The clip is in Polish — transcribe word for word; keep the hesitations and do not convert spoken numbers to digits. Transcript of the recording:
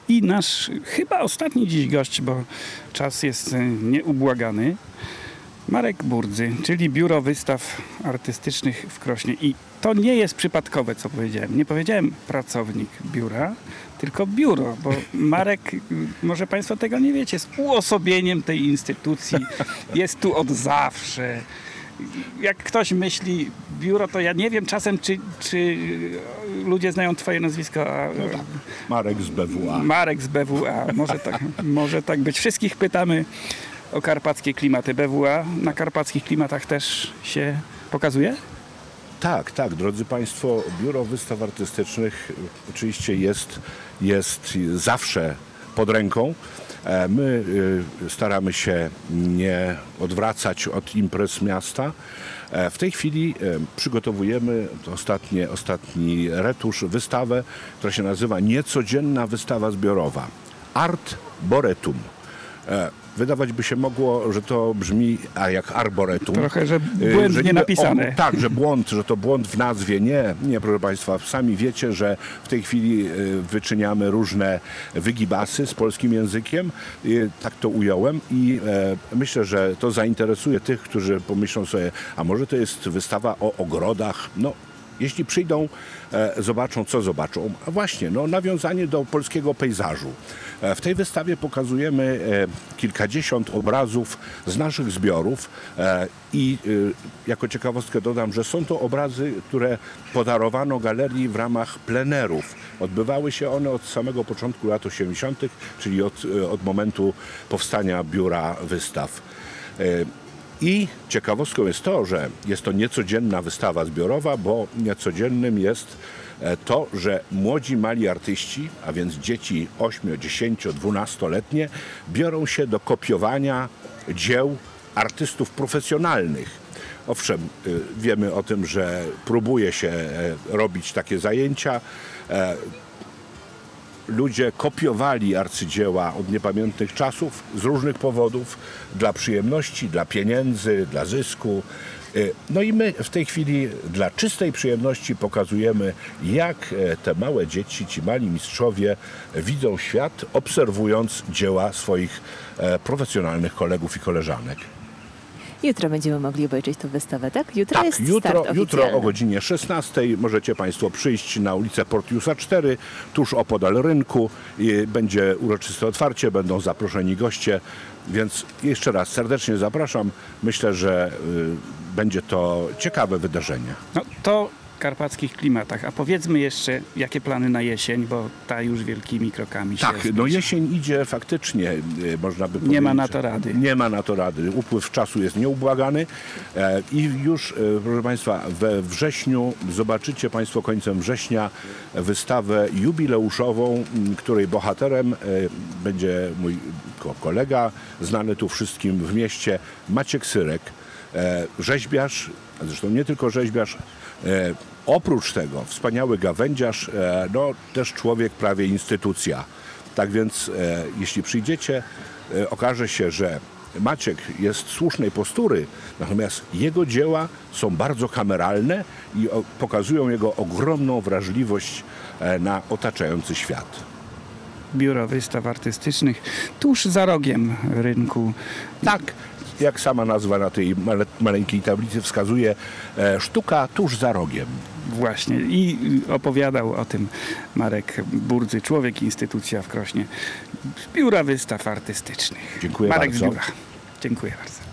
I nasz chyba ostatni dziś gość, bo czas jest nieubłagany, Marek Burdzy, czyli Biuro Wystaw Artystycznych w Krośnie. I to nie jest przypadkowe, co powiedziałem. Nie powiedziałem pracownik biura, tylko biuro, bo Marek, może Państwo tego nie wiecie, jest uosobieniem tej instytucji. Jest tu od zawsze. Jak ktoś myśli biuro, to ja nie wiem czasem, czy, czy ludzie znają Twoje nazwisko. A, no tak. Marek z B W A. Marek z B W A. Może tak, może tak być. Wszystkich pytamy o karpackie klimaty. B W A na karpackich klimatach też się pokazuje? Tak, tak, drodzy Państwo, Biuro Wystaw Artystycznych oczywiście jest, jest zawsze pod ręką. My staramy się nie odwracać od imprez miasta. W tej chwili przygotowujemy ostatnie, ostatni retusz, wystawę, która się nazywa Niecodzienna wystawa zbiorowa. Art Boretum. Wydawać by się mogło, że to brzmi a jak arboretum. Trochę, że błędnie że napisane. O, tak, że błąd, że to błąd w nazwie. Nie, nie, proszę Państwa. Sami wiecie, że w tej chwili wyczyniamy różne wygibasy z polskim językiem. Tak to ująłem i myślę, że to zainteresuje tych, którzy pomyślą sobie, a może to jest wystawa o ogrodach. No, jeśli przyjdą, e, zobaczą, co zobaczą. A właśnie, no, nawiązanie do polskiego pejzażu. E, w tej wystawie pokazujemy e, kilkadziesiąt obrazów z naszych zbiorów e, i e, jako ciekawostkę dodam, że są to obrazy, które podarowano galerii w ramach plenerów. Odbywały się one od samego początku lat osiemdziesiątych, czyli od, od momentu powstania Biura Wystaw. E, I ciekawostką jest to, że jest to niecodzienna wystawa zbiorowa, bo niecodziennym jest to, że młodzi, mali artyści, a więc dzieci osiem, dziesięć, dwunastoletnie, biorą się do kopiowania dzieł artystów profesjonalnych. Owszem, wiemy o tym, że próbuje się robić takie zajęcia. Ludzie kopiowali arcydzieła od niepamiętnych czasów z różnych powodów, dla przyjemności, dla pieniędzy, dla zysku. No i my w tej chwili dla czystej przyjemności pokazujemy, jak te małe dzieci, ci mali mistrzowie widzą świat, obserwując dzieła swoich profesjonalnych kolegów i koleżanek. Jutro będziemy mogli obejrzeć tę wystawę, tak? Jutro tak, jest jutro, start jutro o godzinie szesnastej możecie Państwo przyjść na ulicę Portiusa cztery, tuż opodal rynku. I będzie uroczyste otwarcie, będą zaproszeni goście, więc jeszcze raz serdecznie zapraszam. Myślę, że y, będzie to ciekawe wydarzenie. No to w karpackich klimatach. A powiedzmy jeszcze, jakie plany na jesień, bo ta już wielkimi krokami się Tak, no zbliża. jesień idzie faktycznie, można by powiedzieć. Nie ma na to rady. Nie ma na to rady. Upływ czasu jest nieubłagany e, i już, e, proszę Państwa, we wrześniu zobaczycie Państwo końcem września wystawę jubileuszową, której bohaterem e, będzie mój kolega, znany tu wszystkim w mieście, Maciek Syrek. E, rzeźbiarz, a zresztą nie tylko rzeźbiarz, e, oprócz tego wspaniały gawędziarz, e, no też człowiek, prawie instytucja. Tak więc e, jeśli przyjdziecie, e, okaże się, że Maciek jest słusznej postury, natomiast jego dzieła są bardzo kameralne i o, pokazują jego ogromną wrażliwość e, na otaczający świat. Biuro Wystaw Artystycznych tuż za rogiem rynku. Tak, jak sama nazwa na tej male, maleńkiej tablicy wskazuje, e, sztuka tuż za rogiem. Właśnie. I opowiadał o tym Marek Burdzy, człowiek instytucja w Krośnie z Biura Wystaw Artystycznych. Dziękuję Marek bardzo. z biura. Dziękuję bardzo.